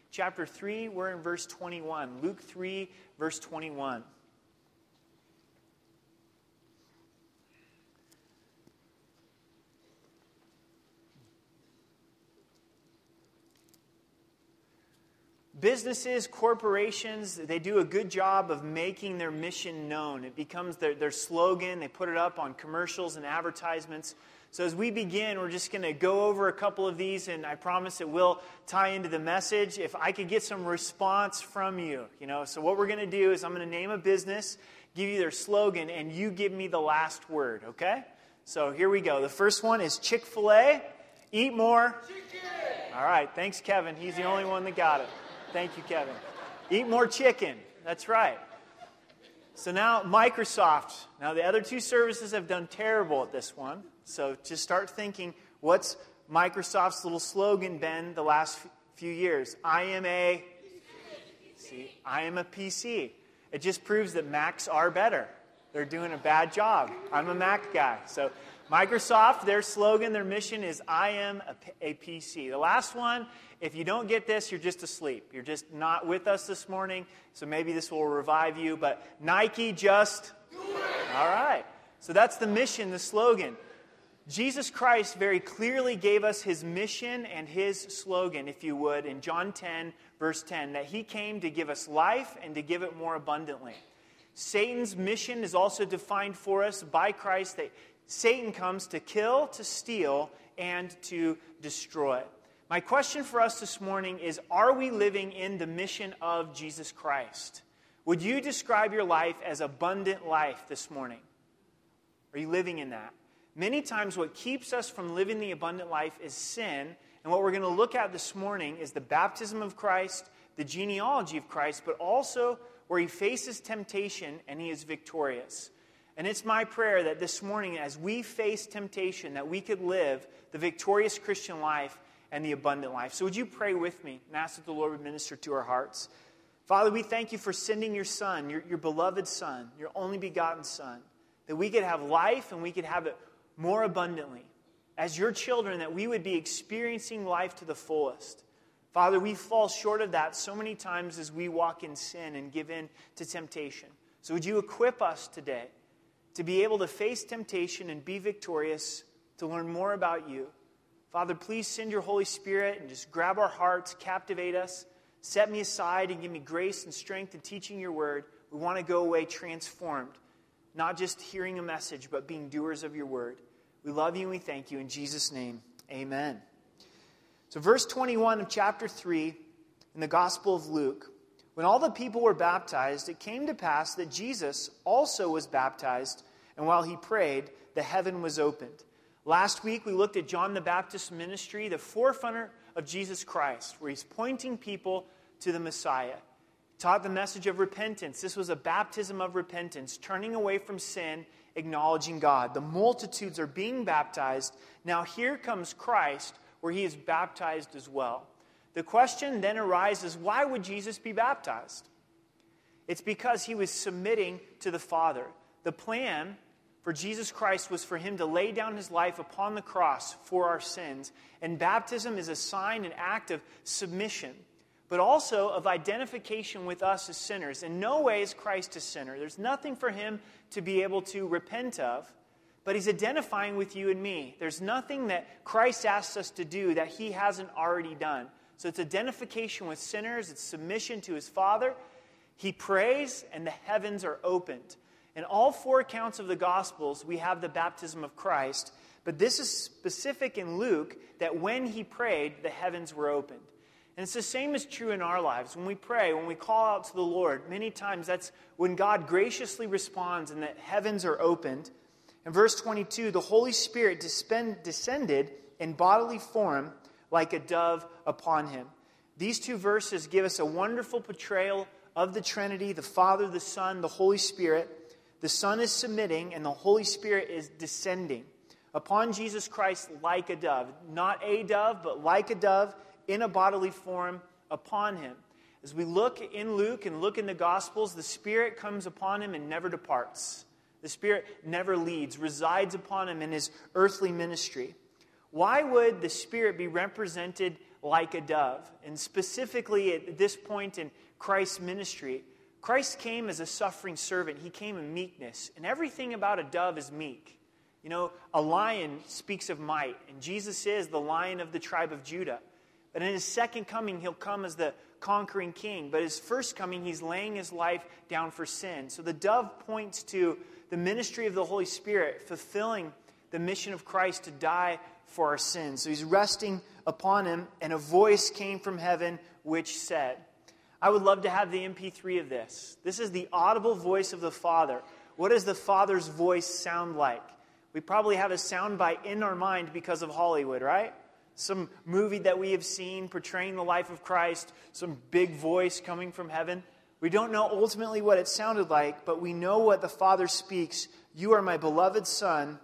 chapter 3, we're in verse 21. Luke 3, verse 21. Businesses, corporations, they do a good job of making their mission known. It becomes their slogan. They put it up on commercials and advertisements. So as we begin, we're just going to go over a couple of these, and I promise it will tie into the message. If I could get some response from you, So what we're going to do is I'm going to name a business, give you their slogan, and you give me the last word, okay? So here we go. The first one is Chick-fil-A. Eat more. Chicken. All right. Thanks, Kevin. He's the only one that got it. Thank you, Kevin. Eat more chicken. That's right. So now Microsoft. Now the other two services have done terrible at this one. So just start thinking, what's Microsoft's little slogan been the last few years? I am a PC. It just proves that Macs are better. They're doing a bad job. I'm a Mac guy. So Microsoft, their slogan, their mission is I am a PC. The last one, if you don't get this, you're just asleep. You're just not with us this morning, so maybe this will revive you. But Nike, just do it. All right. So that's the mission, the slogan. Jesus Christ very clearly gave us his mission and his slogan, if you would, in John 10, verse 10, that he came to give us life and to give it more abundantly. Satan's mission is also defined for us by Christ, that Satan comes to kill, to steal, and to destroy. My question for us this morning is, are we living in the mission of Jesus Christ? Would you describe your life as abundant life this morning? Are you living in that? Many times what keeps us from living the abundant life is sin, and what we're going to look at this morning is the baptism of Christ, the genealogy of Christ, but also where he faces temptation and he is victorious. And it's my prayer that this morning, as we face temptation, that we could live the victorious Christian life and the abundant life. So would you pray with me and ask that the Lord would minister to our hearts? Father, we thank you for sending your Son, your beloved Son, your only begotten Son, that we could have life and we could have it more abundantly. As your children, that we would be experiencing life to the fullest. Father, we fall short of that so many times as we walk in sin and give in to temptation. So would you equip us today to be able to face temptation and be victorious, to learn more about you. Father, please send your Holy Spirit and just grab our hearts, captivate us, set me aside and give me grace and strength in teaching your word. We want to go away transformed, not just hearing a message, but being doers of your word. We love you and we thank you. In Jesus' name, amen. So verse 21 of chapter 3 in the Gospel of Luke, when all the people were baptized, it came to pass that Jesus also was baptized, and while he prayed, the heaven was opened. Last week, we looked at John the Baptist's ministry, the forerunner of Jesus Christ, where he's pointing people to the Messiah. He taught the message of repentance. This was a baptism of repentance, turning away from sin, acknowledging God. The multitudes are being baptized. Now here comes Christ, where he is baptized as well. The question then arises, why would Jesus be baptized? It's because he was submitting to the Father. The plan for Jesus Christ was for him to lay down his life upon the cross for our sins. And baptism is a sign, an act of submission, but also of identification with us as sinners. In no way is Christ a sinner. There's nothing for him to be able to repent of, but he's identifying with you and me. There's nothing that Christ asks us to do that he hasn't already done. So it's identification with sinners. It's submission to his Father. He prays, and the heavens are opened. In all four accounts of the Gospels, we have the baptism of Christ, but this is specific in Luke that when he prayed, the heavens were opened. And it's the same is true in our lives. When we pray, when we call out to the Lord, many times that's when God graciously responds and the heavens are opened. In verse 22, the Holy Spirit descended in bodily form like a dove upon him. These two verses give us a wonderful portrayal of the Trinity, the Father, the Son, the Holy Spirit. The Son is submitting and the Holy Spirit is descending upon Jesus Christ like a dove. Not a dove, but like a dove in a bodily form upon him. As we look in Luke and look in the Gospels, the Spirit comes upon him and never departs. The Spirit never leaves, resides upon him in his earthly ministry. Why would the Spirit be represented like a dove. And specifically at this point in Christ's ministry, Christ came as a suffering servant. He came in meekness. And everything about a dove is meek. You know, a lion speaks of might. And Jesus is the Lion of the tribe of Judah. But in his second coming, he'll come as the conquering king. But his first coming, he's laying his life down for sin. So the dove points to the ministry of the Holy Spirit, fulfilling the mission of Christ to die for our sins. So he's resting upon him, and a voice came from heaven which said, I would love to have the MP3 of this. This is the audible voice of the Father. What does the Father's voice sound like? We probably have a soundbite in our mind because of Hollywood, right? Some movie that we have seen portraying the life of Christ, some big voice coming from heaven. We don't know ultimately what it sounded like, but we know what the Father speaks. You are my beloved Son.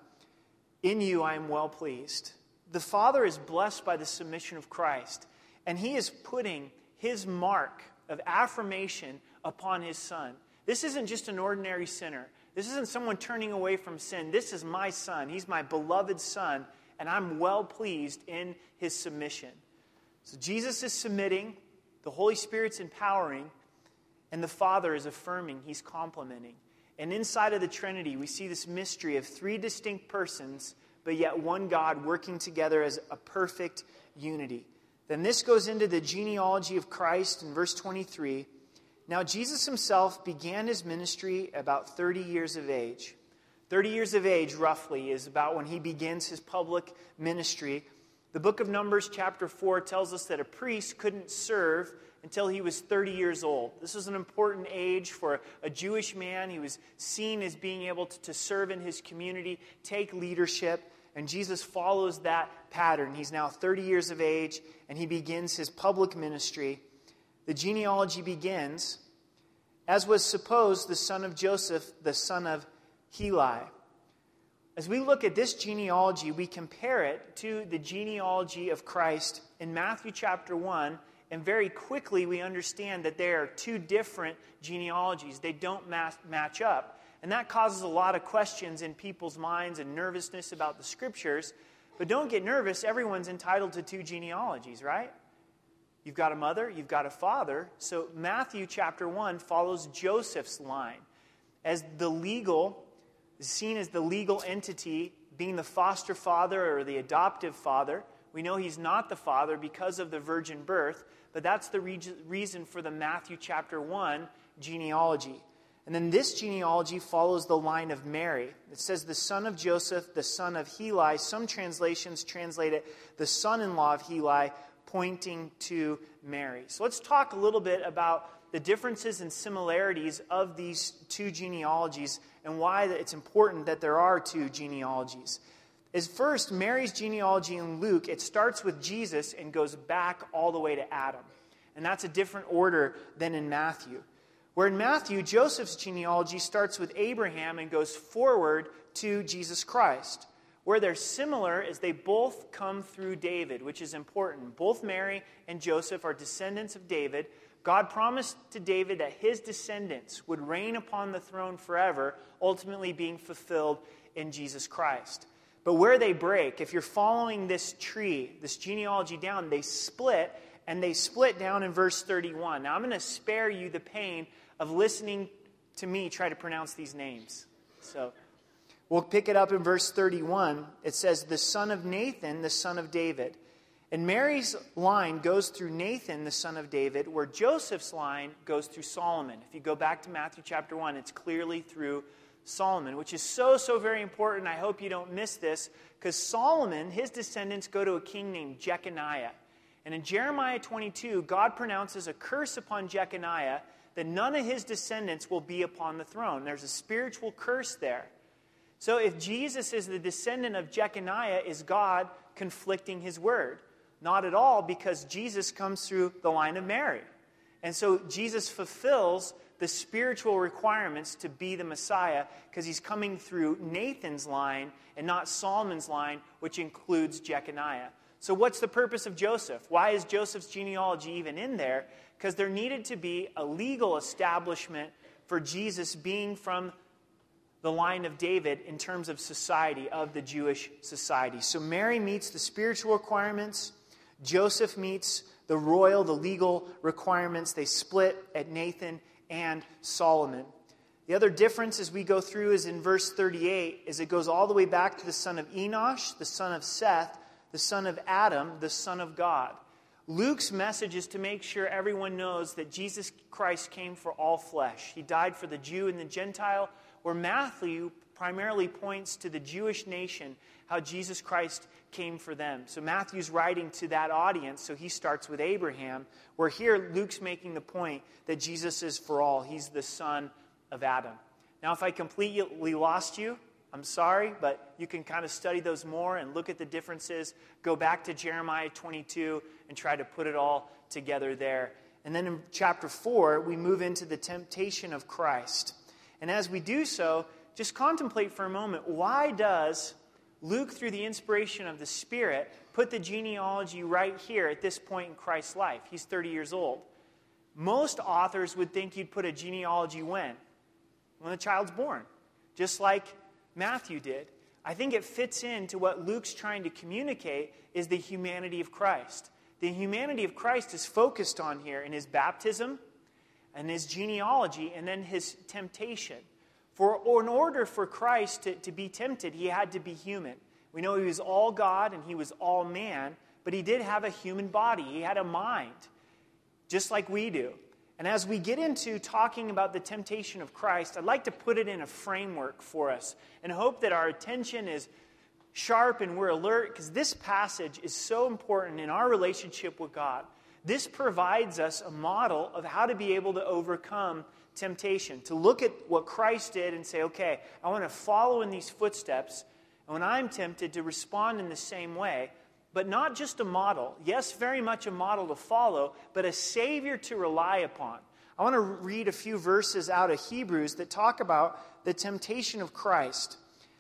In you I am well pleased. The Father is blessed by the submission of Christ, and he is putting his mark of affirmation upon his Son. This isn't just an ordinary sinner. This isn't someone turning away from sin. This is my Son. He's my beloved Son, and I'm well pleased in his submission. So Jesus is submitting, the Holy Spirit's empowering, and the Father is affirming, he's complimenting. And inside of the Trinity, we see this mystery of three distinct persons, but yet one God working together as a perfect unity. Then this goes into the genealogy of Christ in verse 23. Now Jesus himself began his ministry about 30 years of age. 30 years of age, roughly, is about when he begins his public ministry. The book of Numbers, chapter 4, tells us that a priest couldn't serve until he was 30 years old. This was an important age for a Jewish man. He was seen as being able to serve in his community, take leadership, and Jesus follows that pattern. He's now 30 years of age, and he begins his public ministry. The genealogy begins, as was supposed, the son of Joseph, the son of Heli. As we look at this genealogy, we compare it to the genealogy of Christ in Matthew chapter 1, and very quickly we understand that there are two different genealogies. They don't match up. And that causes a lot of questions in people's minds and nervousness about the Scriptures. But don't get nervous. Everyone's entitled to two genealogies, right? You've got a mother, you've got a father. So Matthew chapter 1 follows Joseph's line as seen as the legal entity, being the foster father or the adoptive father. We know he's not the father because of the virgin birth, but that's the reason for the Matthew chapter 1 genealogy. And then this genealogy follows the line of Mary. It says the son of Joseph, the son of Heli. Some translations translate it the son-in-law of Heli, pointing to Mary. So let's talk a little bit about the differences and similarities of these two genealogies and why it's important that there are two genealogies. As first, Mary's genealogy in Luke, it starts with Jesus and goes back all the way to Adam. And that's a different order than in Matthew. Where in Matthew, Joseph's genealogy starts with Abraham and goes forward to Jesus Christ. Where they're similar is they both come through David, which is important. Both Mary and Joseph are descendants of David. God promised to David that his descendants would reign upon the throne forever, ultimately being fulfilled in Jesus Christ. But where they break, if you're following this tree, this genealogy down, they split, and they split down in verse 31. Now I'm going to spare you the pain of listening to me try to pronounce these names. So we'll pick it up in verse 31. It says, the son of Nathan, the son of David. And Mary's line goes through Nathan, the son of David, where Joseph's line goes through Solomon. If you go back to Matthew chapter 1, it's clearly through Solomon, which is so very important. I hope you don't miss this, because Solomon, his descendants go to a king named Jeconiah. And in Jeremiah 22, God pronounces a curse upon Jeconiah that none of his descendants will be upon the throne. There's a spiritual curse there. So if Jesus is the descendant of Jeconiah, is God conflicting his word? Not at all, because Jesus comes through the line of Mary. And so Jesus fulfills the spiritual requirements to be the Messiah because he's coming through Nathan's line and not Solomon's line, which includes Jeconiah. So what's the purpose of Joseph? Why is Joseph's genealogy even in there? Because there needed to be a legal establishment for Jesus being from the line of David in terms of society, of the Jewish society. So Mary meets the spiritual requirements. Joseph meets the legal requirements. They split at Nathan and Solomon. The other difference as we go through is in verse 38, is it goes all the way back to the son of Enosh, the son of Seth, the son of Adam, the son of God. Luke's message is to make sure everyone knows that Jesus Christ came for all flesh. He died for the Jew and the Gentile, where Matthew primarily points to the Jewish nation, how Jesus Christ came for them. So Matthew's writing to that audience, so he starts with Abraham, where here Luke's making the point that Jesus is for all. He's the son of Adam. Now, if I completely lost you, I'm sorry, but you can kind of study those more and look at the differences. Go back to Jeremiah 22 and try to put it all together there. And then in chapter 4, we move into the temptation of Christ. And as we do so, just contemplate for a moment, why does Luke, through the inspiration of the Spirit, put the genealogy right here at this point in Christ's life? He's 30 years old. Most authors would think you'd put a genealogy when? When the child's born. Just like Matthew did. I think it fits into what Luke's trying to communicate is the humanity of Christ. The humanity of Christ is focused on here in his baptism and his genealogy and then his temptation. In order for Christ to be tempted, he had to be human. We know he was all God and he was all man, but he did have a human body. He had a mind, just like we do. And as we get into talking about the temptation of Christ, I'd like to put it in a framework for us and hope that our attention is sharp and we're alert, because this passage is so important in our relationship with God. This provides us a model of how to be able to overcome temptation, to look at what Christ did and say, okay, I want to follow in these footsteps, and when I'm tempted, to respond in the same way. But not just a model. Yes, very much a model to follow, but a Savior to rely upon. I want to read a few verses out of Hebrews that talk about the temptation of Christ.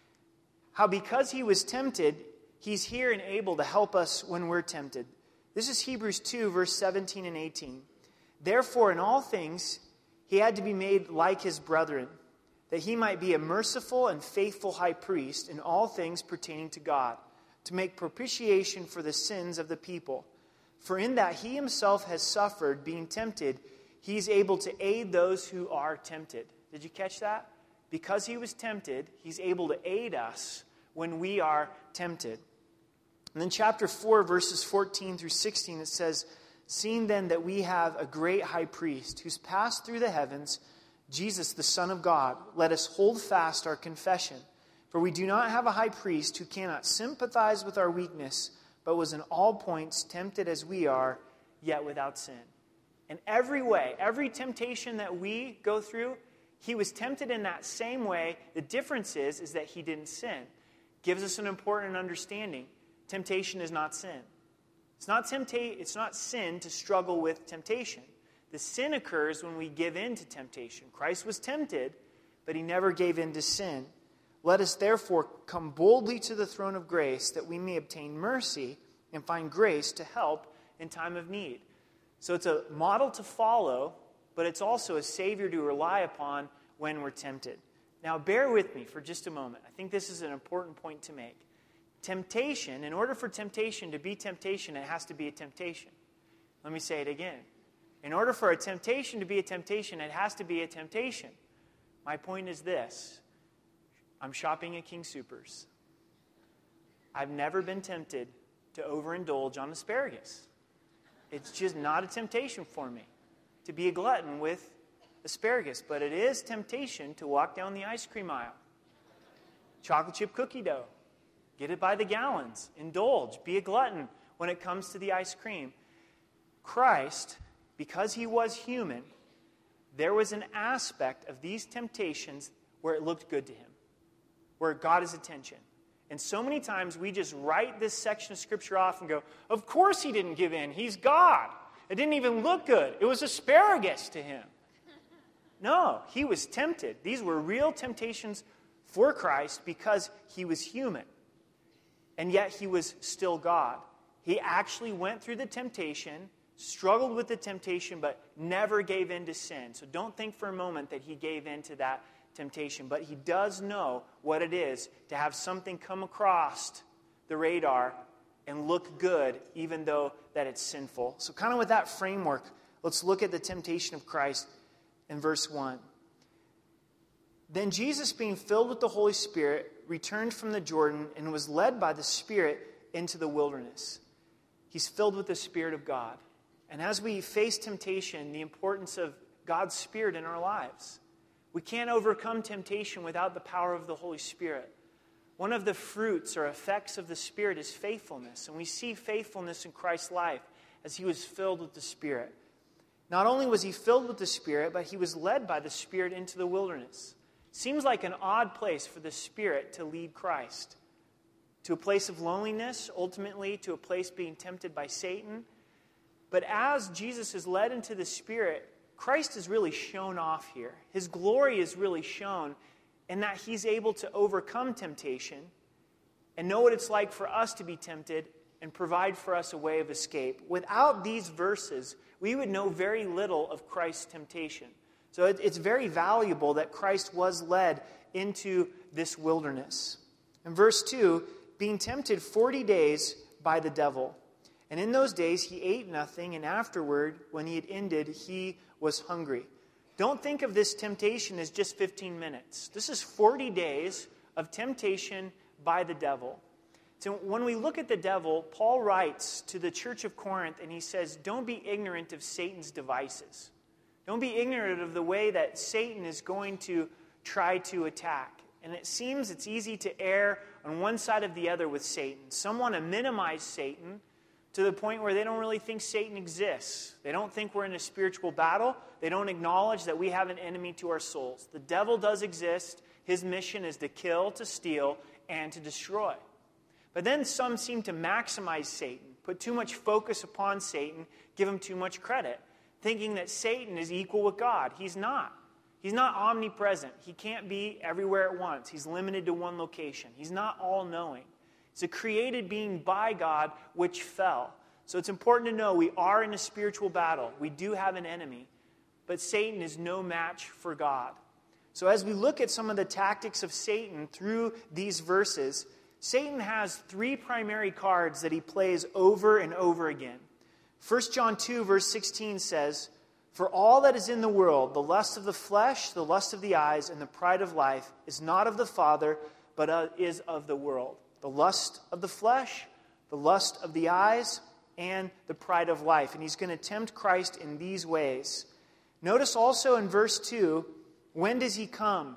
How because he was tempted, he's here and able to help us when we're tempted. This is Hebrews 2, verse 17 and 18. Therefore, in all things, he had to be made like his brethren, that he might be a merciful and faithful high priest in all things pertaining to God, to make propitiation for the sins of the people. For in that he himself has suffered, being tempted, he is able to aid those who are tempted. Did you catch that? Because he was tempted, he's able to aid us when we are tempted. And then chapter 4, verses 14 through 16, it says, seeing then that we have a great high priest who's passed through the heavens, Jesus, the Son of God, let us hold fast our confession. For we do not have a high priest who cannot sympathize with our weakness, but was in all points tempted as we are, yet without sin. In every way, every temptation that we go through, he was tempted in that same way. The difference is that he didn't sin. Gives us an important understanding. Temptation is not sin. It's not sin to struggle with temptation. The sin occurs when we give in to temptation. Christ was tempted, but he never gave in to sin. Let us therefore come boldly to the throne of grace, that we may obtain mercy and find grace to help in time of need. So it's a model to follow, but it's also a Savior to rely upon when we're tempted. Now bear with me for just a moment. I think this is an important point to make. Temptation, in order for temptation to be temptation, it has to be a temptation. Let me say it again. In order for a temptation to be a temptation, it has to be a temptation. My point is this. I'm shopping at King Soopers. I've never been tempted to overindulge on asparagus. It's just not a temptation for me to be a glutton with asparagus. But it is temptation to walk down the ice cream aisle. Chocolate chip cookie dough. Get it by the gallons. Indulge. Be a glutton when it comes to the ice cream. Christ, because he was human, there was an aspect of these temptations where it looked good to him, where it got his attention. And so many times we just write this section of Scripture off and go, of course he didn't give in. He's God. It didn't even look good. It was asparagus to him. No, he was tempted. These were real temptations for Christ because he was human. And yet he was still God. He actually went through the temptation, struggled with the temptation, but never gave in to sin. So don't think for a moment that he gave in to that temptation. But he does know what it is to have something come across the radar and look good, even though that it's sinful. So kind of with that framework, let's look at the temptation of Christ in verse 1. Then Jesus, being filled with the Holy Spirit, returned from the Jordan and was led by the Spirit into the wilderness. He's filled with the Spirit of God. And as we face temptation, the importance of God's Spirit in our lives. We can't overcome temptation without the power of the Holy Spirit. One of the fruits or effects of the Spirit is faithfulness. And we see faithfulness in Christ's life as he was filled with the Spirit. Not only was he filled with the Spirit, but he was led by the Spirit into the wilderness. Seems like an odd place for the Spirit to lead Christ. To a place of loneliness, ultimately to a place being tempted by Satan. But as Jesus is led into the Spirit, Christ is really shown off here. His glory is really shown in that he's able to overcome temptation and know what it's like for us to be tempted and provide for us a way of escape. Without these verses, we would know very little of Christ's temptation. So it's very valuable that Christ was led into this wilderness. In verse 2, being tempted 40 days by the devil. And in those days he ate nothing, and afterward, when he had ended, he was hungry. Don't think of this temptation as just 15 minutes. This is 40 days of temptation by the devil. So when we look at the devil, Paul writes to the church of Corinth, and he says, don't be ignorant of Satan's devices. Don't be ignorant of the way that Satan is going to try to attack. And it seems it's easy to err on one side or the other with Satan. Some want to minimize Satan to the point where they don't really think Satan exists. They don't think we're in a spiritual battle. They don't acknowledge that we have an enemy to our souls. The devil does exist. His mission is to kill, to steal, and to destroy. But then some seem to maximize Satan, put too much focus upon Satan, give him too much credit, thinking that Satan is equal with God. He's not. He's not omnipresent. He can't be everywhere at once. He's limited to one location. He's not all-knowing. It's a created being by God which fell. So it's important to know we are in a spiritual battle. We do have an enemy. But Satan is no match for God. So as we look at some of the tactics of Satan through these verses, Satan has three primary cards that he plays over and over again. 1 John 2 verse 16 says, "For all that is in the world, the lust of the flesh, the lust of the eyes, and the pride of life, is not of the Father, but is of the world." The lust of the flesh, the lust of the eyes, and the pride of life. And he's going to tempt Christ in these ways. Notice also in verse 2, when does he come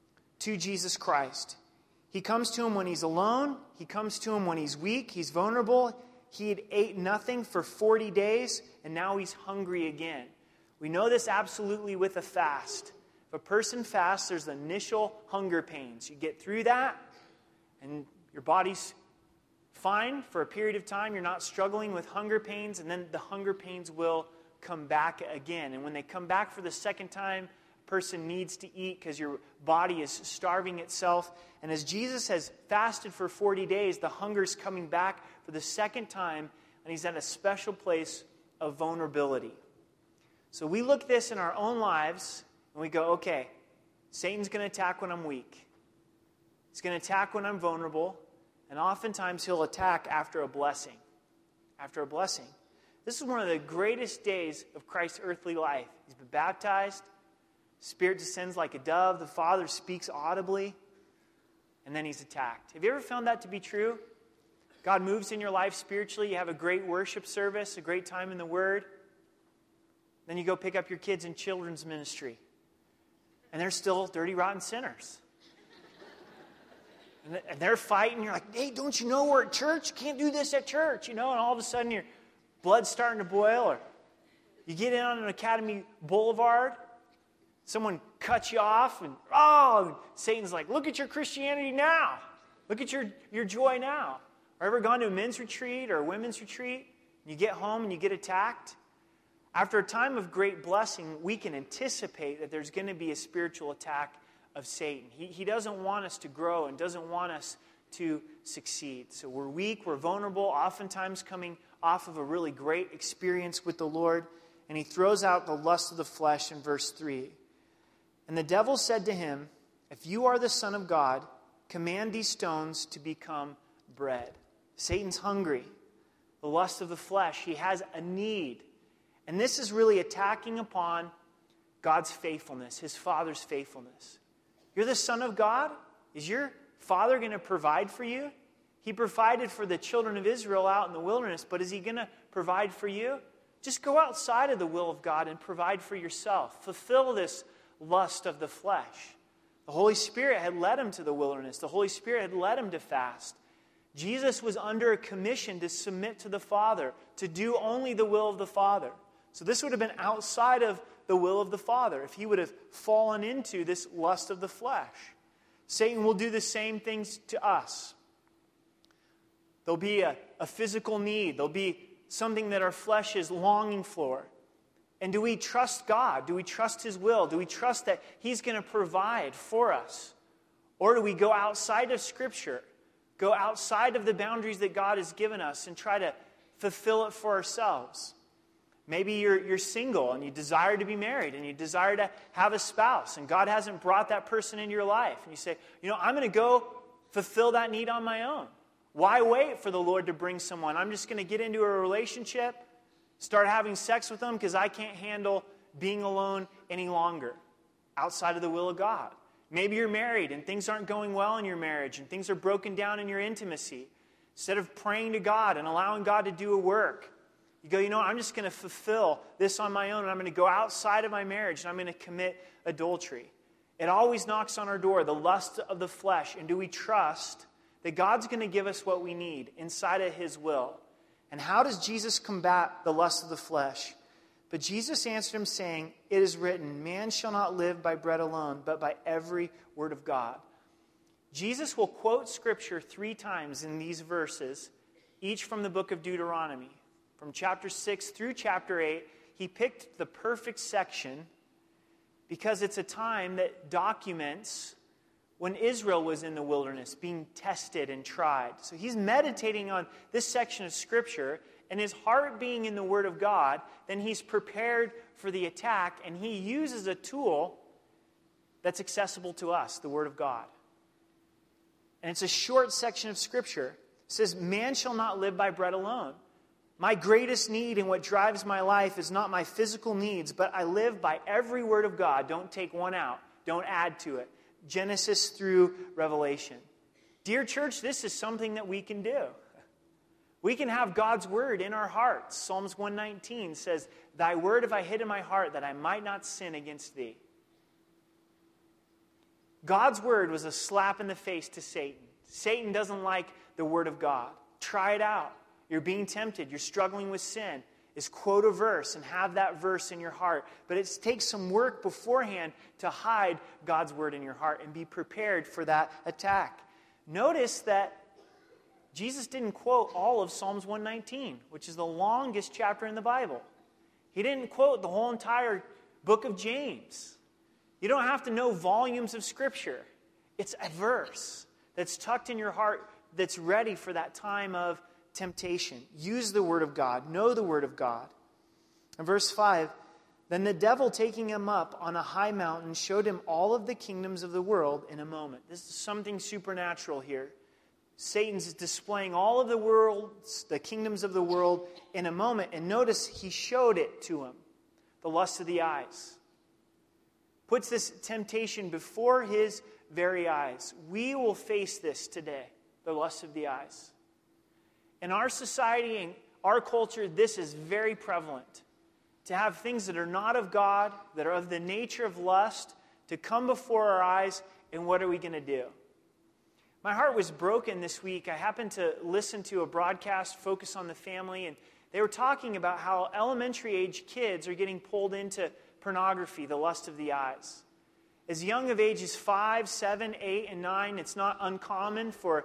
to Jesus Christ? He comes to him when he's alone. He comes to him when he's weak. He's vulnerable. He had ate nothing for 40 days, and now he's hungry again. We know this absolutely with a fast. If a person fasts, there's initial hunger pains. You get through that, and your body's fine for a period of time. You're not struggling with hunger pains, and then the hunger pains will come back again. And when they come back for the second time, a person needs to eat because your body is starving itself. And as Jesus has fasted for 40 days, the hunger's coming back for the second time, and he's at a special place of vulnerability. So we look at this in our own lives, and we go, okay, Satan's going to attack when I'm weak. He's going to attack when I'm vulnerable, and oftentimes he'll attack after a blessing. After a blessing. This is one of the greatest days of Christ's earthly life. He's been baptized. Spirit descends like a dove. The Father speaks audibly. And then he's attacked. Have you ever found that to be true? God moves in your life spiritually. You have a great worship service, a great time in the Word. Then you go pick up your kids in children's ministry. And they're still dirty, rotten sinners. And they're fighting. You're like, hey, don't you know we're at church? You can't do this at church, And all of a sudden your blood's starting to boil. Or you get in on an Academy Boulevard. Someone cuts you off. And Satan's like, look at your Christianity now. Look at your joy now. Or ever gone to a men's retreat or a women's retreat? You get home and you get attacked. After a time of great blessing, we can anticipate that there's going to be a spiritual attack of Satan. He doesn't want us to grow and doesn't want us to succeed. So we're weak, we're vulnerable, oftentimes coming off of a really great experience with the Lord. And he throws out the lust of the flesh in verse 3. And the devil said to him, "If you are the Son of God, command these stones to become bread." Satan's hungry. The lust of the flesh. He has a need. And this is really attacking upon God's faithfulness, his Father's faithfulness. You're the Son of God? Is your Father going to provide for you? He provided for the children of Israel out in the wilderness, but is he going to provide for you? Just go outside of the will of God and provide for yourself. Fulfill this lust of the flesh. The Holy Spirit had led him to the wilderness. The Holy Spirit had led him to fast. Jesus was under a commission to submit to the Father, to do only the will of the Father. So this would have been outside of the will of the Father if he would have fallen into this lust of the flesh. Satan will do the same things to us. There'll be a physical need. There'll be something that our flesh is longing for. And do we trust God? Do we trust his will? Do we trust that he's going to provide for us? Or do we go outside of Scripture, go outside of the boundaries that God has given us and try to fulfill it for ourselves? Maybe you're single and you desire to be married and you desire to have a spouse and God hasn't brought that person into your life. And you say, I'm going to go fulfill that need on my own. Why wait for the Lord to bring someone? I'm just going to get into a relationship, start having sex with them because I can't handle being alone any longer outside of the will of God. Maybe you're married and things aren't going well in your marriage and things are broken down in your intimacy. Instead of praying to God and allowing God to do a work, you go, I'm just going to fulfill this on my own and I'm going to go outside of my marriage and I'm going to commit adultery. It always knocks on our door, the lust of the flesh. And do we trust that God's going to give us what we need inside of his will? And how does Jesus combat the lust of the flesh? But Jesus answered him saying, it is written, man shall not live by bread alone, but by every word of God. Jesus will quote Scripture 3 times in these verses, each from the book of Deuteronomy. From chapter 6 through chapter 8, he picked the perfect section because it's a time that documents when Israel was in the wilderness being tested and tried. So he's meditating on this section of Scripture, and his heart being in the Word of God, then he's prepared for the attack, and he uses a tool that's accessible to us, the Word of God. And it's a short section of Scripture. It says, man shall not live by bread alone. My greatest need and what drives my life is not my physical needs, but I live by every word of God. Don't take one out. Don't add to it. Genesis through Revelation. Dear church, this is something that we can do. We can have God's word in our hearts. Psalms 119 says, thy word have I hid in my heart that I might not sin against thee. God's word was a slap in the face to Satan. Satan doesn't like the word of God. Try it out. You're being tempted. You're struggling with sin. Is quote a verse and have that verse in your heart. But it takes some work beforehand to hide God's word in your heart and be prepared for that attack. Notice that Jesus didn't quote all of Psalms 119, which is the longest chapter in the Bible. He didn't quote the whole entire book of James. You don't have to know volumes of Scripture. It's a verse that's tucked in your heart that's ready for that time of temptation. Use the Word of God. Know the Word of God. In verse 5, then the devil, taking him up on a high mountain, showed him all of the kingdoms of the world in a moment. This is something supernatural here. Satan's displaying all of the worlds, the kingdoms of the world in a moment. And notice he showed it to him. The lust of the eyes. Puts this temptation before his very eyes. We will face this today. The lust of the eyes. In our society and our culture, this is very prevalent. To have things that are not of God, that are of the nature of lust, to come before our eyes, and what are we going to do? My heart was broken this week. I happened to listen to a broadcast, Focus on the Family, and they were talking about how elementary age kids are getting pulled into pornography, the lust of the eyes. As young of ages 5, 7, 8, and 9, it's not uncommon for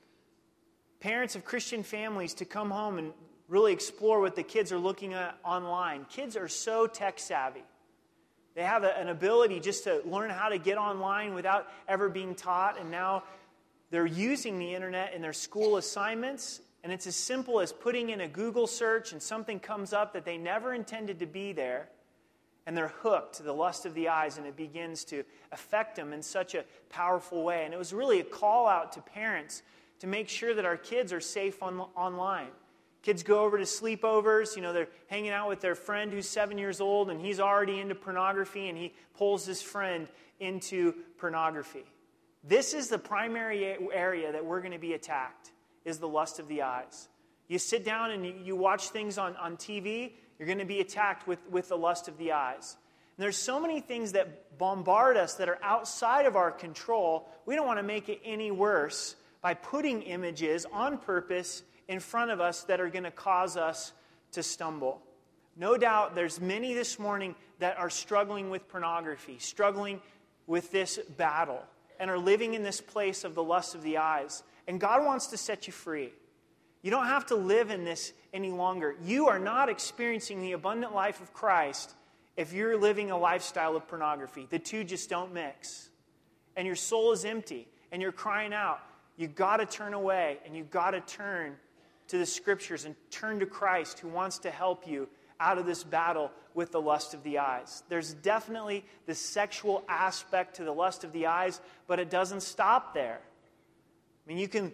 parents of Christian families to come home and really explore what the kids are looking at online. Kids are so tech savvy. They have an ability just to learn how to get online without ever being taught, and now they're using the internet in their school assignments, and it's as simple as putting in a Google search and something comes up that they never intended to be there, and they're hooked to the lust of the eyes, and it begins to affect them in such a powerful way. And it was really a call out to parents to make sure that our kids are safe online. Kids go over to sleepovers, they're hanging out with their friend who's 7 years old, and he's already into pornography, and he pulls his friend into pornography. This is the primary area that we're going to be attacked, is the lust of the eyes. You sit down and you watch things on TV, you're going to be attacked with the lust of the eyes. And there's so many things that bombard us that are outside of our control. We don't want to make it any worse by putting images on purpose in front of us that are going to cause us to stumble. No doubt there's many this morning that are struggling with pornography, struggling with this battle, and are living in this place of the lust of the eyes. And God wants to set you free. You don't have to live in this any longer. You are not experiencing the abundant life of Christ if you're living a lifestyle of pornography. The two just don't mix. And your soul is empty, and you're crying out. You've got to turn away, and you've got to turn to the Scriptures and turn to Christ, who wants to help you out of this battle with the lust of the eyes. There's definitely the sexual aspect to the lust of the eyes, but it doesn't stop there. I mean, you can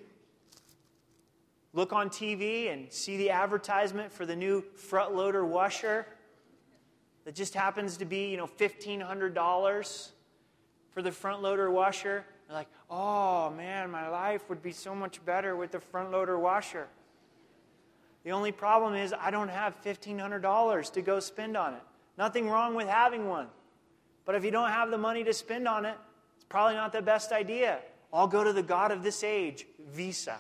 look on TV and see the advertisement for the new front loader washer that just happens to be, $1,500 for the front loader washer. You're like, oh man, my life would be so much better with the front loader washer. The only problem is I don't have $1,500 to go spend on it. Nothing wrong with having one. But if you don't have the money to spend on it, it's probably not the best idea. I'll go to the God of this age, Visa.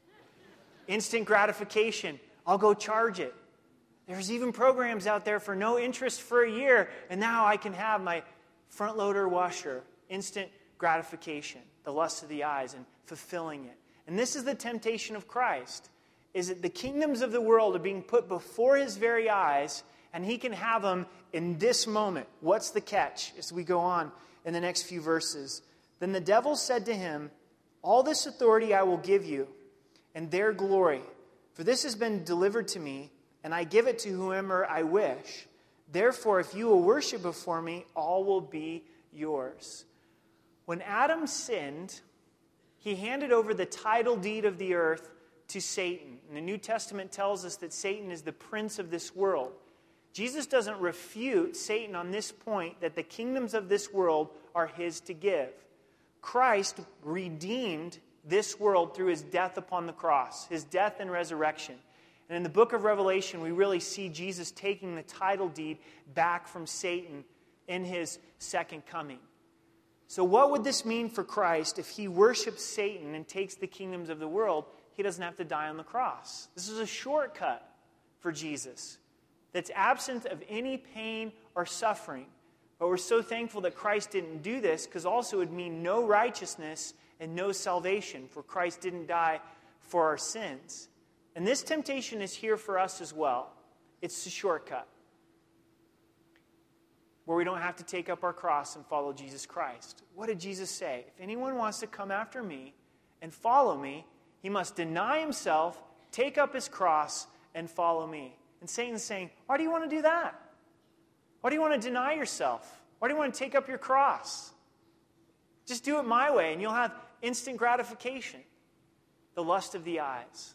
Instant gratification. I'll go charge it. There's even programs out there for no interest for a year, and now I can have my front loader washer. Instant gratification. The lust of the eyes and fulfilling it. And this is the temptation of Christ. Is that the kingdoms of the world are being put before his very eyes, and he can have them in this moment. What's the catch as we go on in the next few verses? Then the devil said to him, all this authority I will give you, and their glory, for this has been delivered to me, and I give it to whomever I wish. Therefore, if you will worship before me, all will be yours. When Adam sinned, he handed over the title deed of the earth to Satan. And the New Testament tells us that Satan is the prince of this world. Jesus doesn't refute Satan on this point that the kingdoms of this world are his to give. Christ redeemed this world through his death upon the cross, his death and resurrection. And in the book of Revelation, we really see Jesus taking the title deed back from Satan in his second coming. So what would this mean for Christ if he worships Satan and takes the kingdoms of the world? He doesn't have to die on the cross. This is a shortcut for Jesus that's absent of any pain or suffering. But we're so thankful that Christ didn't do this, because also it would mean no righteousness and no salvation, for Christ didn't die for our sins. And this temptation is here for us as well. It's a shortcut where we don't have to take up our cross and follow Jesus Christ. What did Jesus say? If anyone wants to come after me and follow me, he must deny himself, take up his cross, and follow me. And Satan's saying, why do you want to do that? Why do you want to deny yourself? Why do you want to take up your cross? Just do it my way, and you'll have instant gratification. The lust of the eyes.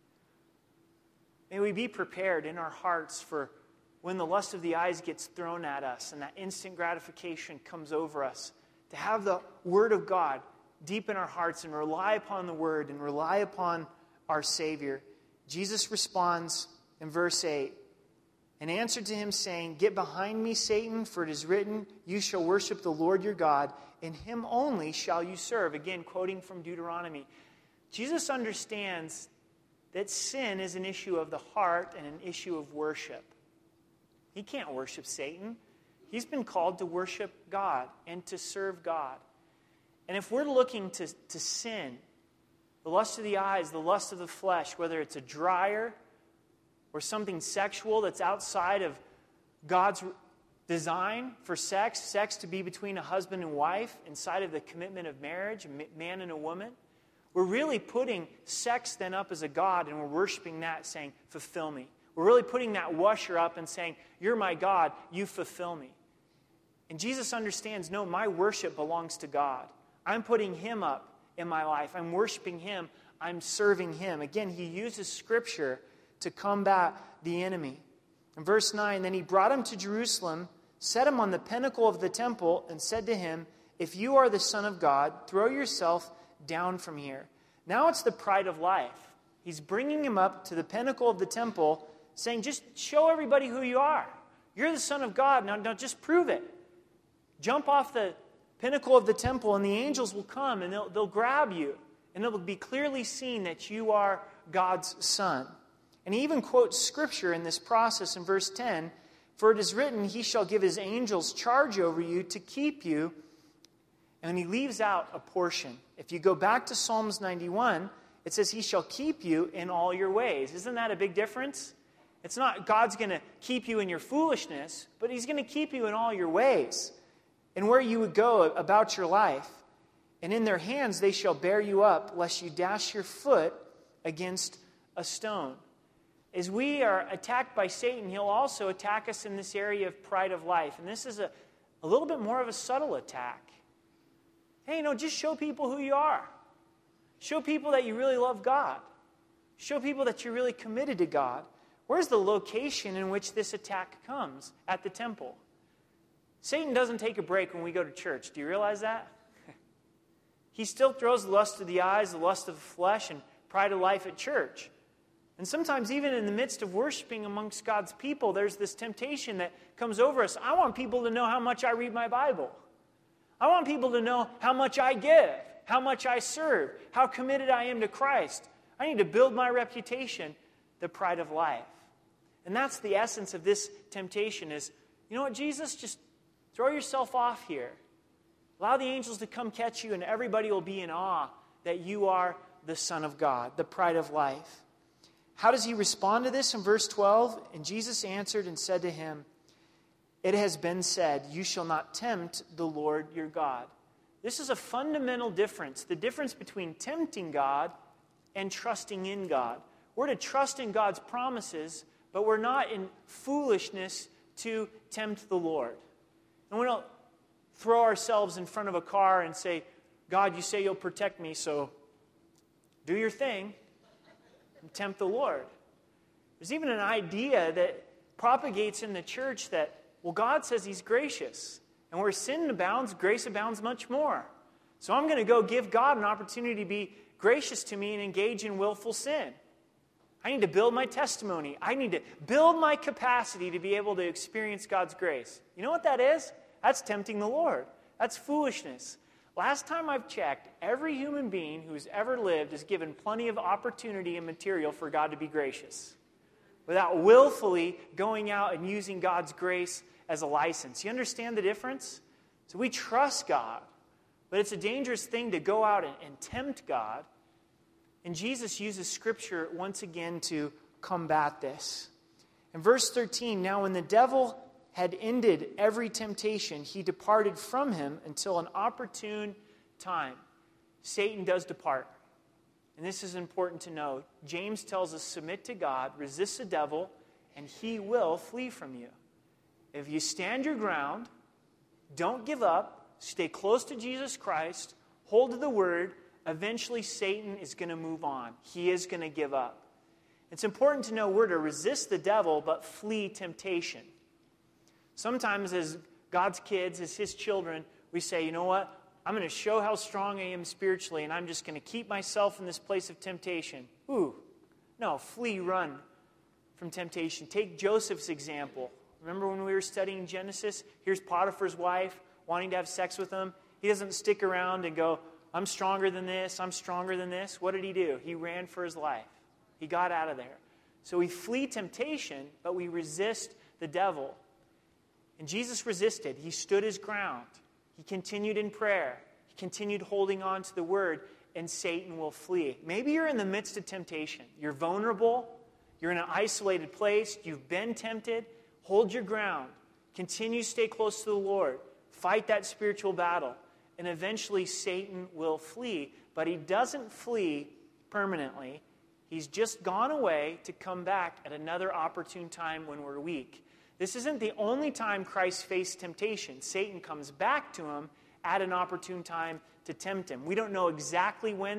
May we be prepared in our hearts for when the lust of the eyes gets thrown at us and that instant gratification comes over us, to have the Word of God deep in our hearts and rely upon the Word and rely upon our Savior. Jesus responds in verse 8, and answered to him, saying, get behind me, Satan, for it is written, you shall worship the Lord your God, and him only shall you serve. Again, quoting from Deuteronomy. Jesus understands that sin is an issue of the heart and an issue of worship. He can't worship Satan. He's been called to worship God and to serve God. And if we're looking to sin, the lust of the eyes, the lust of the flesh, whether it's a dryer or something sexual that's outside of God's design for sex to be between a husband and wife, inside of the commitment of marriage, a man and a woman, we're really putting sex then up as a god, and we're worshiping that, saying, fulfill me. We're really putting that washer up and saying, you're my God, you fulfill me. And Jesus understands, no, my worship belongs to God. I'm putting him up in my life. I'm worshiping him. I'm serving him. Again, he uses Scripture to combat the enemy. In verse 9, then he brought him to Jerusalem, set him on the pinnacle of the temple, and said to him, if you are the Son of God, throw yourself down from here. Now it's the pride of life. He's bringing him up to the pinnacle of the temple, saying, just show everybody who you are. You're the Son of God. Now just prove it. Jump off the pinnacle of the temple, and the angels will come, and they'll grab you. And it will be clearly seen that you are God's Son. And he even quotes Scripture in this process in verse 10. For it is written, he shall give his angels charge over you to keep you. And he leaves out a portion. If you go back to Psalms 91, it says he shall keep you in all your ways. Isn't that a big difference? It's not God's going to keep you in your foolishness, but he's going to keep you in all your ways and where you would go about your life. And in their hands they shall bear you up, lest you dash your foot against a stone. As we are attacked by Satan, he'll also attack us in this area of pride of life. And this is a little bit more of a subtle attack. Hey, just show people who you are. Show people that you really love God. Show people that you're really committed to God. Where's the location in which this attack comes? At the temple. Satan doesn't take a break when we go to church. Do you realize that? He still throws the lust of the eyes, the lust of the flesh, and pride of life at church. And sometimes even in the midst of worshiping amongst God's people, there's this temptation that comes over us. I want people to know how much I read my Bible. I want people to know how much I give, how much I serve, how committed I am to Christ. I need to build my reputation, the pride of life. And that's the essence of this temptation is, you know what, Jesus, just throw yourself off here. Allow the angels to come catch you, and everybody will be in awe that you are the Son of God, the pride of life. How does he respond to this in verse 12? And Jesus answered and said to him, it has been said, you shall not tempt the Lord your God. This is a fundamental difference, the difference between tempting God and trusting in God. We're to trust in God's promises, but we're not in foolishness to tempt the Lord. And we don't throw ourselves in front of a car and say, God, you say you'll protect me, so do your thing and tempt the Lord. There's even an idea that propagates in the church that, well, God says he's gracious. And where sin abounds, grace abounds much more. So I'm going to go give God an opportunity to be gracious to me and engage in willful sin. I need to build my testimony. I need to build my capacity to be able to experience God's grace. You know what that is? That's tempting the Lord. That's foolishness. Last time I've checked, every human being who's ever lived is given plenty of opportunity and material for God to be gracious, without willfully going out and using God's grace as a license. You understand the difference? So we trust God, but it's a dangerous thing to go out and tempt God. And Jesus uses Scripture once again to combat this. In verse 13, now when the devil had ended every temptation, he departed from him until an opportune time. Satan does depart. And this is important to know. James tells us, submit to God, resist the devil, and he will flee from you. If you stand your ground, don't give up, stay close to Jesus Christ, hold to the Word, eventually Satan is going to move on. He is going to give up. It's important to know we're to resist the devil, but flee temptation. Sometimes as God's kids, as his children, we say, you know what? I'm going to show how strong I am spiritually, and I'm just going to keep myself in this place of temptation. No, flee, run from temptation. Take Joseph's example. Remember when we were studying Genesis? Here's Potiphar's wife wanting to have sex with him. He doesn't stick around and go, I'm stronger than this, I'm stronger than this. What did he do? He ran for his life. He got out of there. So we flee temptation, but we resist the devil. And Jesus resisted. He stood his ground. He continued in prayer. He continued holding on to the Word, and Satan will flee. Maybe you're in the midst of temptation. You're vulnerable. You're in an isolated place. You've been tempted. Hold your ground. Continue to stay close to the Lord. Fight that spiritual battle. And eventually Satan will flee. But he doesn't flee permanently. He's just gone away to come back at another opportune time when we're weak. This isn't the only time Christ faced temptation. Satan comes back to him at an opportune time to tempt him. We don't know exactly when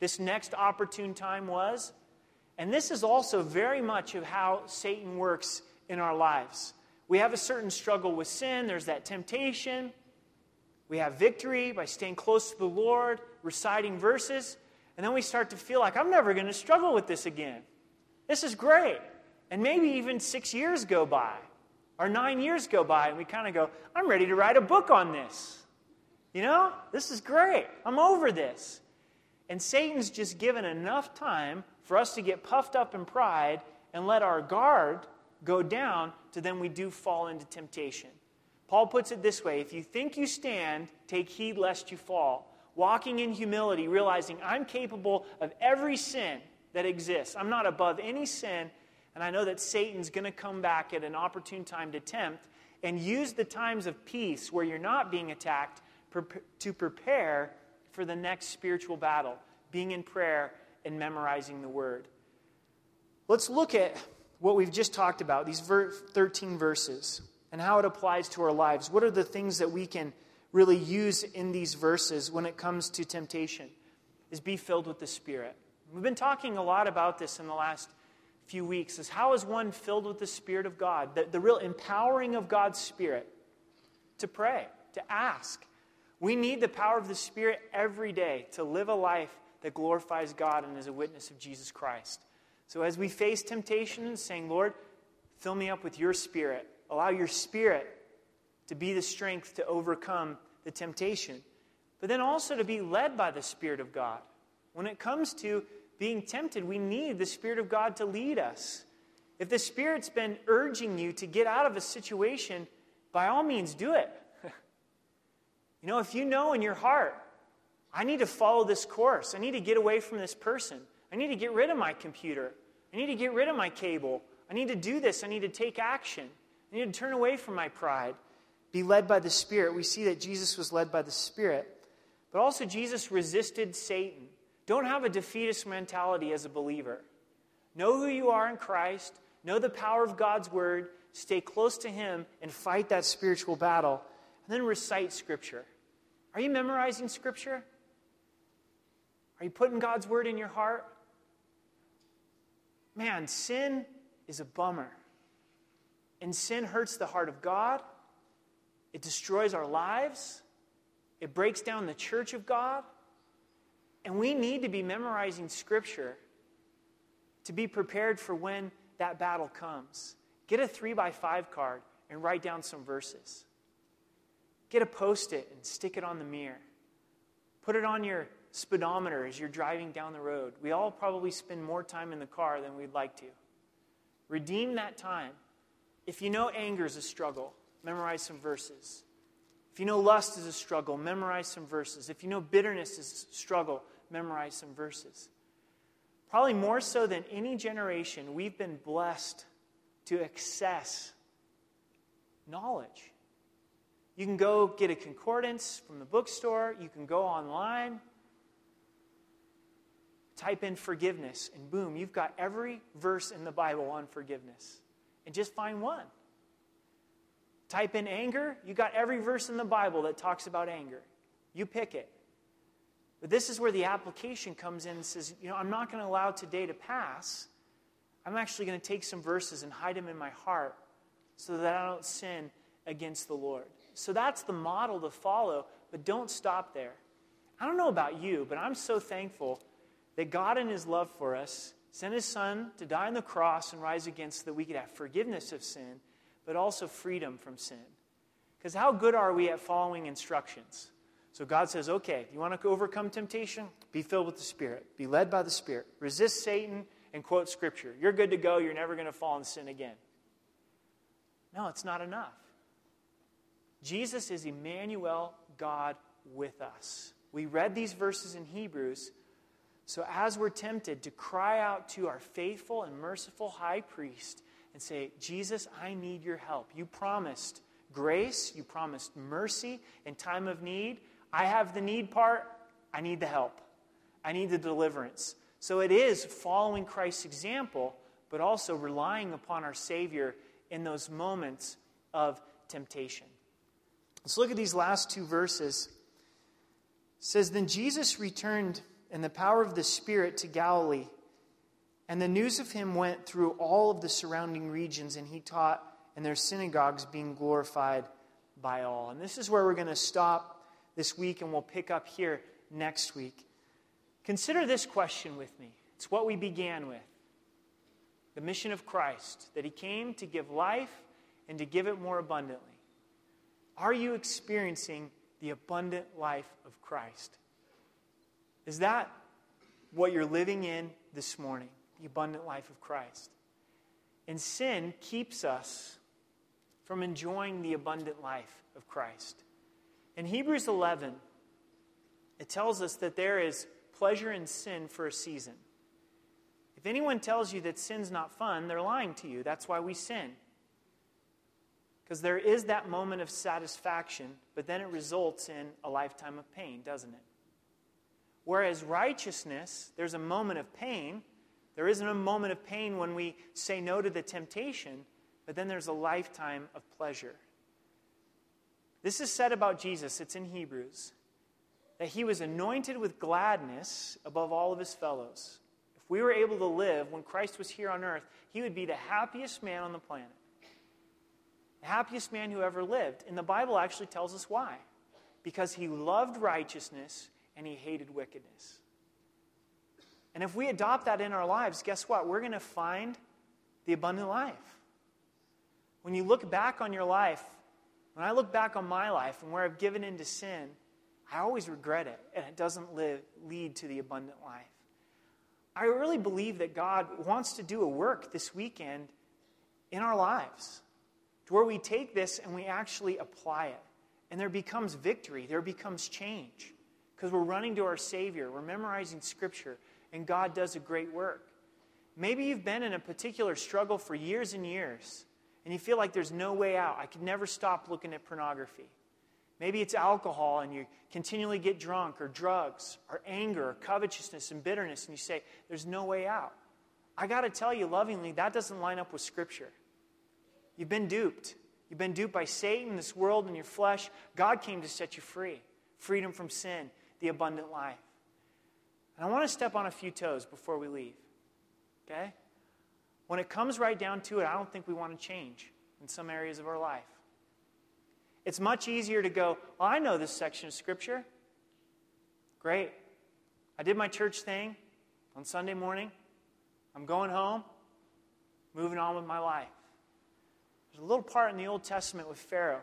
this next opportune time was. And this is also very much of how Satan works in our lives. We have a certain struggle with sin. There's that temptation. We have victory by staying close to the Lord, reciting verses. And then we start to feel like, I'm never going to struggle with this again. This is great. And maybe even 6 years go by, or 9 years go by, and we kind of go, I'm ready to write a book on this. This is great. I'm over this. And Satan's just given enough time for us to get puffed up in pride and let our guard go down to then we do fall into temptation. Paul puts it this way: if you think you stand, take heed lest you fall. Walking in humility, realizing I'm capable of every sin that exists. I'm not above any sin, and I know that Satan's going to come back at an opportune time to tempt, and use the times of peace where you're not being attacked to prepare for the next spiritual battle, being in prayer and memorizing the Word. Let's look at what we've just talked about, these 13 verses, and how it applies to our lives. What are the things that we can really use in these verses when it comes to temptation? Is be filled with the Spirit. We've been talking a lot about this in the last few weeks, is how is one filled with the Spirit of God? The real empowering of God's Spirit to pray, to ask. We need the power of the Spirit every day to live a life that glorifies God and is a witness of Jesus Christ. So as we face temptation, saying, Lord, fill me up with your Spirit. Allow your Spirit to be the strength to overcome the temptation. But then also to be led by the Spirit of God. When it comes to being tempted, we need the Spirit of God to lead us. If the Spirit's been urging you to get out of a situation, by all means do it. If you know in your heart, I need to follow this course. I need to get away from this person. I need to get rid of my computer. I need to get rid of my cable. I need to do this. I need to take action. I need to turn away from my pride. Be led by the Spirit. We see that Jesus was led by the Spirit. But also Jesus resisted Satan. Don't have a defeatist mentality as a believer. Know who you are in Christ. Know the power of God's Word. Stay close to Him and fight that spiritual battle. And then recite Scripture. Are you memorizing Scripture? Are you putting God's Word in your heart? Man, sin is a bummer. And sin hurts the heart of God. It destroys our lives. It breaks down the church of God. And we need to be memorizing Scripture to be prepared for when that battle comes. Get a 3x5 card and write down some verses. Get a Post-it and stick it on the mirror. Put it on your speedometer as you're driving down the road. We all probably spend more time in the car than we'd like to. Redeem that time. If you know anger is a struggle, memorize some verses. If you know lust is a struggle, memorize some verses. If you know bitterness is a struggle, memorize some verses. Probably more so than any generation, we've been blessed to access knowledge. You can go get a concordance from the bookstore. You can go online. Type in forgiveness, and boom, you've got every verse in the Bible on forgiveness. And just find one. Type in anger, you got every verse in the Bible that talks about anger. You pick it. But this is where the application comes in and says, I'm not going to allow today to pass. I'm actually going to take some verses and hide them in my heart so that I don't sin against the Lord. So that's the model to follow, but don't stop there. I don't know about you, but I'm so thankful that God in His love for us sent His Son to die on the cross and rise again so that we could have forgiveness of sin, but also freedom from sin. Because how good are we at following instructions? So God says, okay, you want to overcome temptation? Be filled with the Spirit. Be led by the Spirit. Resist Satan and quote Scripture. You're good to go. You're never going to fall in sin again. No, it's not enough. Jesus is Emmanuel, God with us. We read these verses in Hebrews. So as we're tempted to cry out to our faithful and merciful high priest and say, Jesus, I need your help. You promised grace. You promised mercy in time of need. I have the need part. I need the help. I need the deliverance. So it is following Christ's example, but also relying upon our Savior in those moments of temptation. Let's look at these last two verses. It says, then Jesus returned and the power of the Spirit to Galilee. And the news of him went through all of the surrounding regions, and he taught in their synagogues, being glorified by all. And this is where we're going to stop this week, and we'll pick up here next week. Consider this question with me. It's what we began with. The mission of Christ, that he came to give life and to give it more abundantly. Are you experiencing the abundant life of Christ? Is that what you're living in this morning? The abundant life of Christ. And sin keeps us from enjoying the abundant life of Christ. In Hebrews 11, it tells us that there is pleasure in sin for a season. If anyone tells you that sin's not fun, they're lying to you. That's why we sin. Because there is that moment of satisfaction, but then it results in a lifetime of pain, doesn't it? Whereas righteousness, there's a moment of pain. There isn't a moment of pain when we say no to the temptation, but then there's a lifetime of pleasure. This is said about Jesus, it's in Hebrews, that he was anointed with gladness above all of his fellows. If we were able to live when Christ was here on earth, he would be the happiest man on the planet. The happiest man who ever lived. And the Bible actually tells us why. Because he loved righteousness and he hated wickedness. And if we adopt that in our lives, guess what? We're going to find the abundant life. When you look back on your life, when I look back on my life and where I've given into sin, I always regret it, and it doesn't lead to the abundant life. I really believe that God wants to do a work this weekend in our lives, to where we take this and we actually apply it. And there becomes victory, there becomes change, because we're running to our Savior, we're memorizing Scripture, and God does a great work. Maybe you've been in a particular struggle for years and years, and you feel like there's no way out. I could never stop looking at pornography. Maybe it's alcohol and you continually get drunk, or drugs, or anger, or covetousness and bitterness, and you say, there's no way out. I got to tell you lovingly, that doesn't line up with Scripture. You've been duped. You've been duped by Satan, this world, and your flesh. God came to set you free. Freedom from sin, the abundant life. And I want to step on a few toes before we leave. Okay? When it comes right down to it, I don't think we want to change in some areas of our life. It's much easier to go, well, I know this section of Scripture. Great. I did my church thing on Sunday morning. I'm going home, moving on with my life. There's a little part in the Old Testament with Pharaoh,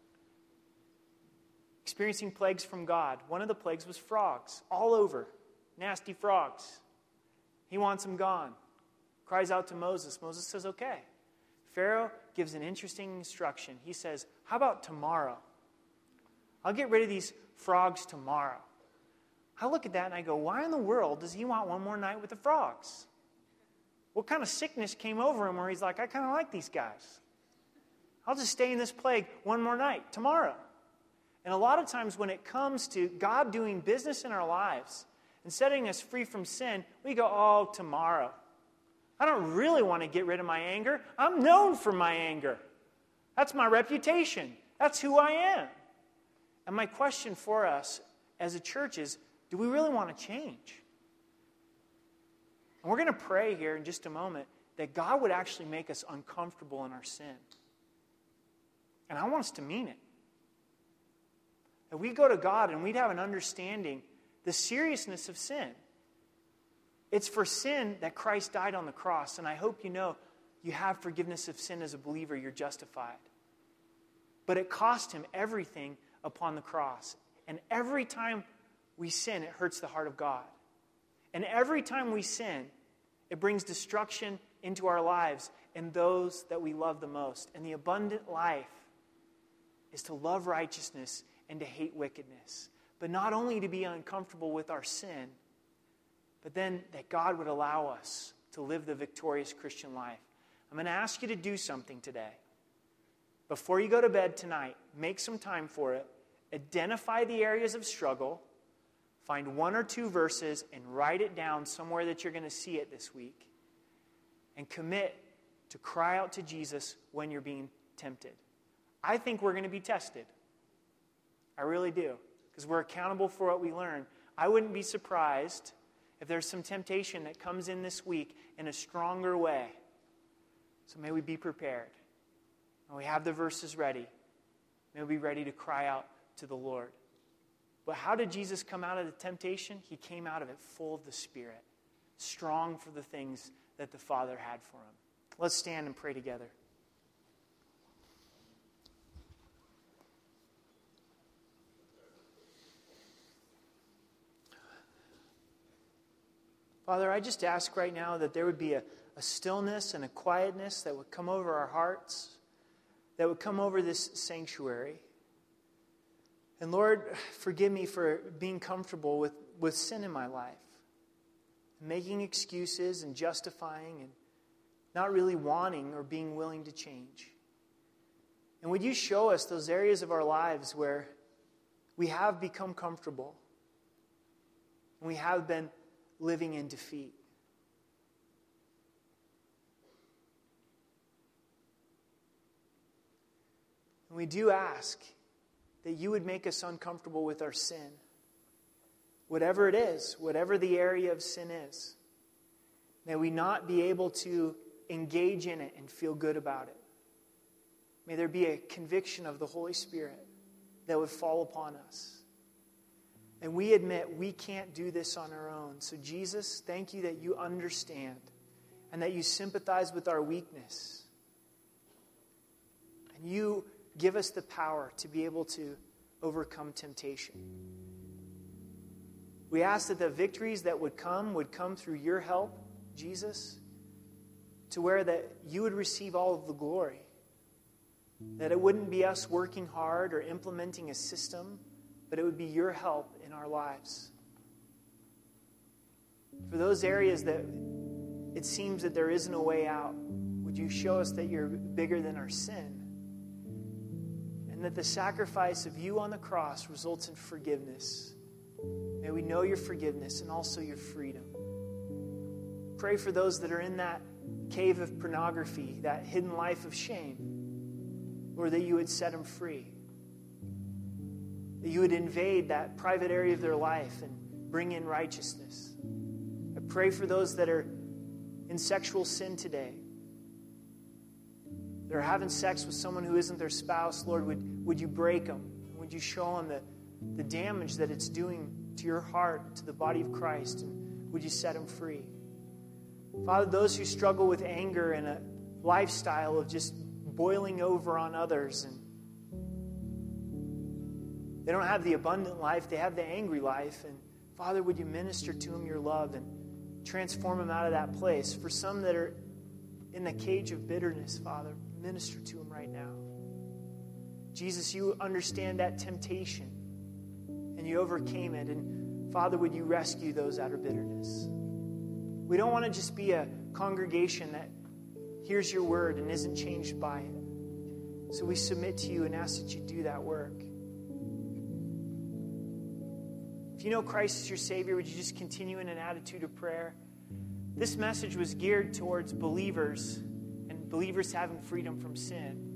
experiencing plagues from God. One of the plagues was frogs, all over. Nasty frogs. He wants them gone. Cries out to Moses. Moses says, okay. Pharaoh gives an interesting instruction. He says, how about tomorrow? I'll get rid of these frogs tomorrow. I look at that and I go, why in the world does he want one more night with the frogs? What kind of sickness came over him where he's like, I kind of like these guys. I'll just stay in this plague one more night, tomorrow. And a lot of times when it comes to God doing business in our lives and setting us free from sin, we go, oh, tomorrow. I don't really want to get rid of my anger. I'm known for my anger. That's my reputation. That's who I am. And my question for us as a church is, do we really want to change? And we're going to pray here in just a moment that God would actually make us uncomfortable in our sin. And I want us to mean it. That we go to God and we'd have an understanding the seriousness of sin. It's for sin that Christ died on the cross, and I hope you know you have forgiveness of sin as a believer, you're justified. But it cost him everything upon the cross. And every time we sin, it hurts the heart of God. And every time we sin, it brings destruction into our lives and those that we love the most. And the abundant life is to love righteousness and to hate wickedness. But not only to be uncomfortable with our sin, but then that God would allow us to live the victorious Christian life. I'm going to ask you to do something today. Before you go to bed tonight, make some time for it. Identify the areas of struggle. Find one or two verses and write it down somewhere that you're going to see it this week. And commit to cry out to Jesus when you're being tempted. I think we're going to be tested. I really do. Because we're accountable for what we learn. I wouldn't be surprised if there's some temptation that comes in this week in a stronger way. So may we be prepared. May we have the verses ready. May we be ready to cry out to the Lord. But how did Jesus come out of the temptation? He came out of it full of the Spirit, strong for the things that the Father had for him. Let's stand and pray together. Father, I just ask right now that there would be a stillness and a quietness that would come over our hearts, that would come over this sanctuary. And Lord, forgive me for being comfortable with sin in my life, making excuses and justifying and not really wanting or being willing to change. And would you show us those areas of our lives where we have become comfortable and we have been living in defeat? And we do ask that you would make us uncomfortable with our sin. Whatever it is, whatever the area of sin is, may we not be able to engage in it and feel good about it. May there be a conviction of the Holy Spirit that would fall upon us. And we admit we can't do this on our own. So Jesus, thank you that you understand and that you sympathize with our weakness. And you give us the power to be able to overcome temptation. We ask that the victories that would come through your help, Jesus, to where that you would receive all of the glory. That it wouldn't be us working hard or implementing a system, but it would be your help in our lives. For those areas that it seems that there isn't a way out, would you show us that you're bigger than our sin? And that the sacrifice of you on the cross results in forgiveness. May we know your forgiveness and also your freedom. Pray for those that are in that cave of pornography, that hidden life of shame. Lord, that you would set them free. That you would invade that private area of their life and bring in righteousness. I pray for those that are in sexual sin today. They're having sex with someone who isn't their spouse. Lord, would you break them? Would you show them the damage that it's doing to your heart, to the body of Christ? And would you set them free? Father, those who struggle with anger and a lifestyle of just boiling over on others, and they don't have the abundant life, they have the angry life. And Father, would you minister to them your love and transform them out of that place? For some that are in the cage of bitterness, Father, minister to them right now. Jesus, you understand that temptation, and you overcame it. And Father, would you rescue those out of bitterness? We don't want to just be a congregation that hears your word and isn't changed by it. So we submit to you and ask that you do that work. If you know Christ as your Savior, would you just continue in an attitude of prayer? This message was geared towards believers and believers having freedom from sin.